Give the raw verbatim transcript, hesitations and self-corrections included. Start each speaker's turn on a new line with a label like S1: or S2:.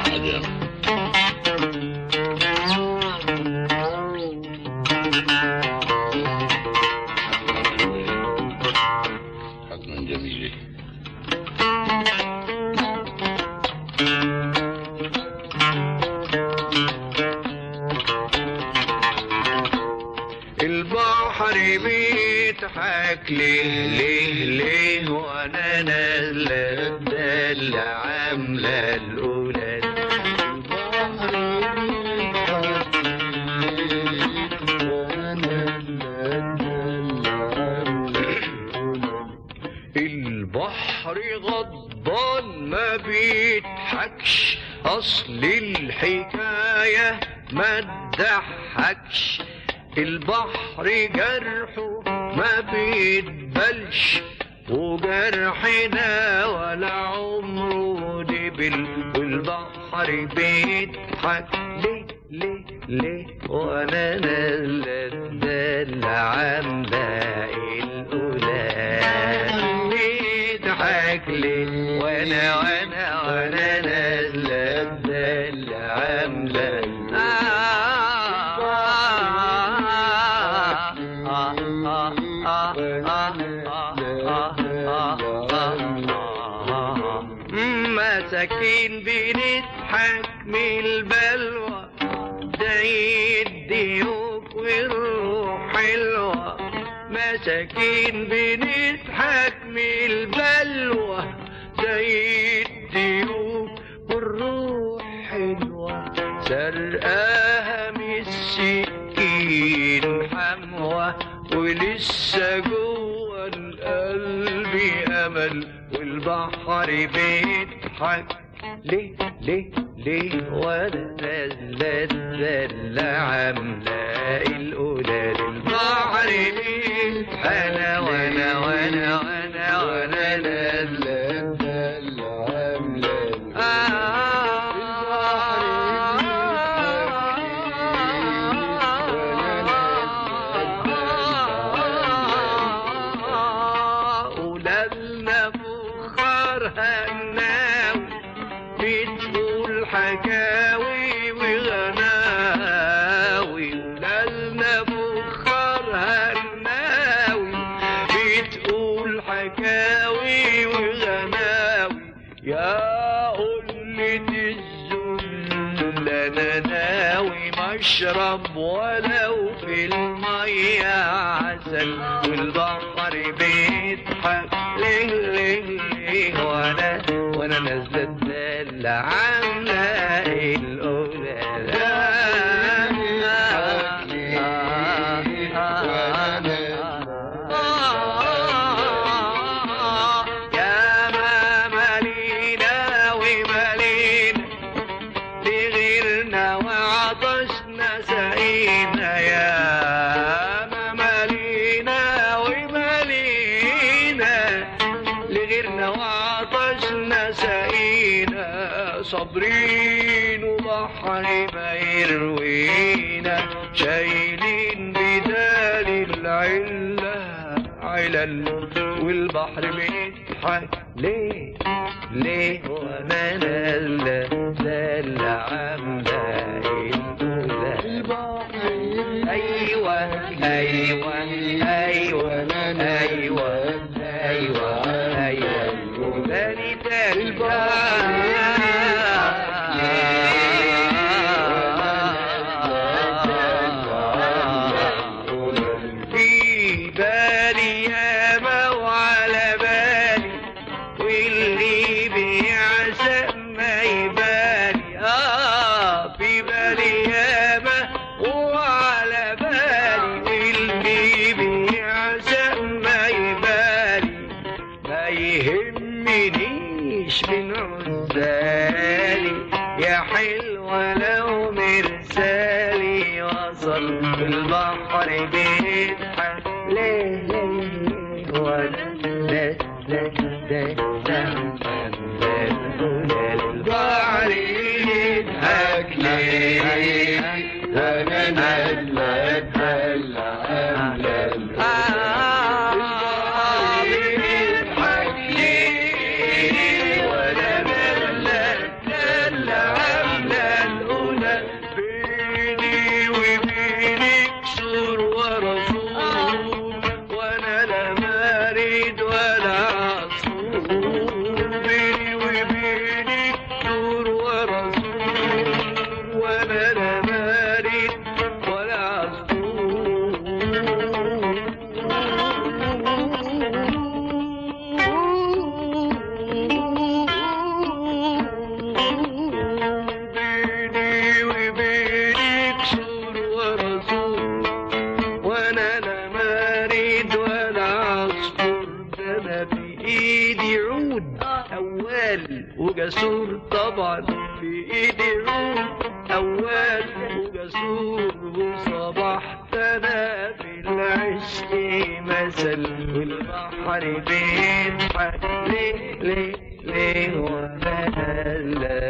S1: حاجة. حتما جميلة.
S2: البحر بيضحك ليه ليه ليه وانا نازله الدلة عامله القلال. البحر غضبان ما بيضحكش، اصل الحكايه ما تضحكش. البحر جرحه ما بيتبلش، وجرحنا ولا عمره دبل. والبحر بيضحك ليه ليه ليه وانا نازله الدلة عامله القلال. بيضحك ليه وانا وانا وانا نازله الدلة عامله مساكين بنضحك من البلوى، زي الديوك والروح حلوة. مساكين بنضحك من البلوى، زي الديوك والروح حلوة. سرقاها من السكين حموة، ولسه جوه القلب امل. والبحر بيضحك ليه ليه ليه وانا نازله الدلة عامله القلال. البحر بيضحك انا وانا وانا وانا وانا نازله الدلة عامله حكاوي وغناوي. ولالنا فخرها الناوي، بتقول حكاوي وغناوي. يا قلة الذل انا ناوي مشرب ولو في المية عسل. والبحر بيضحك ليه ليه ليه وانا وانا نازله الدلة عامله القلال. يا ما مالينا ومالينا لغيرنا وعطشنا سقينا. يا ما مالينا ومالينا لغيرنا وعطشنا سقينا. صابرين وبحر ما يروينا، شايلين بدال العلة علل. والبحر بيضحك ليه ليه وانا نازله الدلة عامله القلال. ايوه ايوه ايوه ايوه ايوه ايوه القلال تلبى. من عزالي يا حلوة لو مرسالي وصل. البحر بيضحك ليه ليه وانا نازله البحر بيضحك ليه وانا نازله الدلة عامله القلال. بيقول أول وجسور وصبحت أنا في العشق مثل والبحر بيضحك ليه ليه ليه وأنا